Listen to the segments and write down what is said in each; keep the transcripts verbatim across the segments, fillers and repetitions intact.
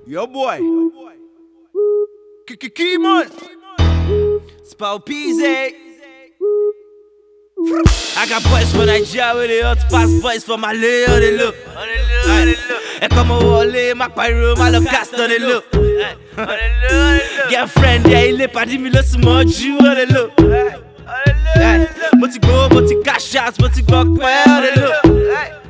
Yo boy, Kikimon, Spal Peasy. I got boys for Nigeria with the hot pass boys for my lay on the look. I come over, my pyro, my look cast on the look. Girlfriend, yeah, he lip, I did me look small, you on the look. But you go, but you cash shots, but you go well on the look.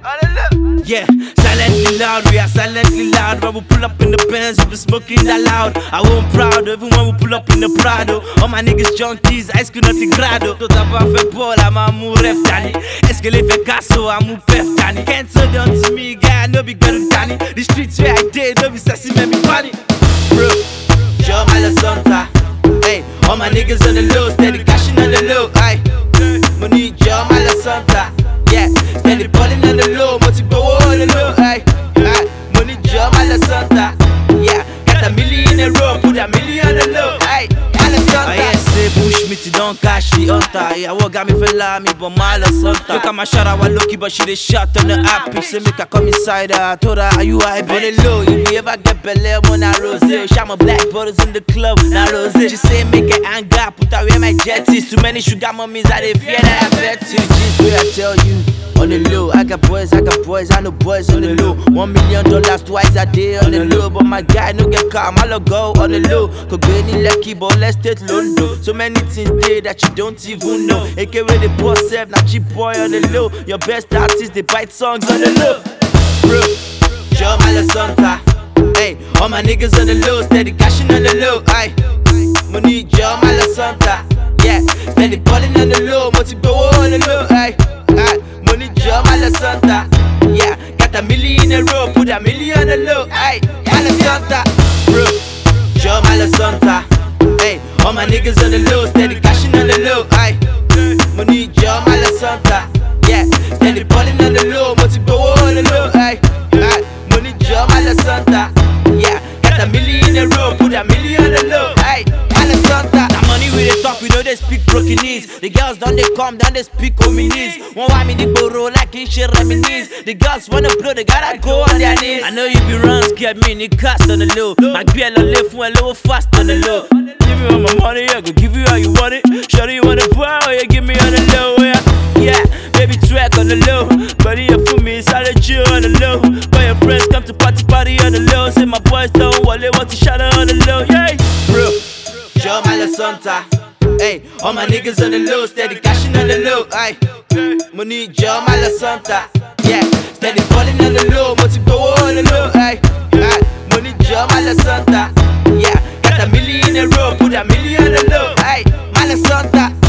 Yeah, silently loud, we are silently loud. When we pull up in the Benz, we be smoking that loud. I won't proud, even when we pull up in the Prado. All my niggas junkies, high school nothing grado. Tout à pas fait Paul, I'm a mou ref Danny. Est-ce que les fait casso, I'm mou pef Danny. Can't so down to me, guy, no be good Danny. The streets where I did, no be sassy, make me funny. Bro, show my la Santa. Hey, all my niggas on the low, steady cashing on the low. Aye, money, show my la Santa. Yeah, steady balling on the low, but you go on the low, ay, ay, money job, I la Santa. Yeah, got a million in a row, put a million on the low, ay, I la Santa. I ain't say push me to don't cash the hunter. Yeah, what got me for la me, but my la Santa. Look at my shot, I was lucky, but she did shot on the app. He say make her come inside her, I told her, are you high, on the low, if you ever get belly, when I rose, shot my black bottles in the club, now rose. She say make it hang up, put away my jetties. Too many sugar mummies, I dey fear that I bet you. Just where I tell you. On the low, I got boys, I got boys, I know boys on the low. One million dollars twice a day on the low. But my guy no get calm, I love go on the low. Could be any lucky, but let's take Londo. So many things there that you don't even know. A K with the boss self, not cheap boy on the low. Your best artists, they bite songs on the low. Bro, show my la Santa. Hey, all my niggas on the low, steady cashing on the low. Aye, money, show my la Santa. Yeah, steady balling on the low, but you go on the low. Aye, aye. Money job, I la Santa. Yeah, got a million in a row, put a million on the low. Ay, I la Santa. Bro, job, I la Santa. Hey, all my niggas on the low, steady cashing on the low. Ay, money job, I la Santa. Yeah, steady balling on the low, but you go on the low. Ay, ay, money job, I la Santa. Yeah, got a million in a row, put a million on the low. Ay, I la Santa. That money we dey talk, we know they speak Brokenese. The girls don't they come, then they speak hominese. One why me the borrow like in shit reminisce. The girls wanna blow, they gotta go on their knees. I know you be run, scared me in the cast on the low. My girl on left one low fast on the low. Give me all my money, I go give you all you want it. Shorty you wanna buy, you give me on the low. Yeah, yeah, baby track on the low. Buddy you for me, so let you on the low. But your friends come to party party on the low. Say my boys don't want they want to shout on the low. Yeah, bro, show my la Santa. Hey, all my niggas on the low, steady cashing on the low. Ay, money job, my la Santa. Yeah, steady falling on the low, but you go on the low. Ay, ay, money job, my la Santa. Yeah, got a million in a row, put a million on the low. Ay, my la Santa.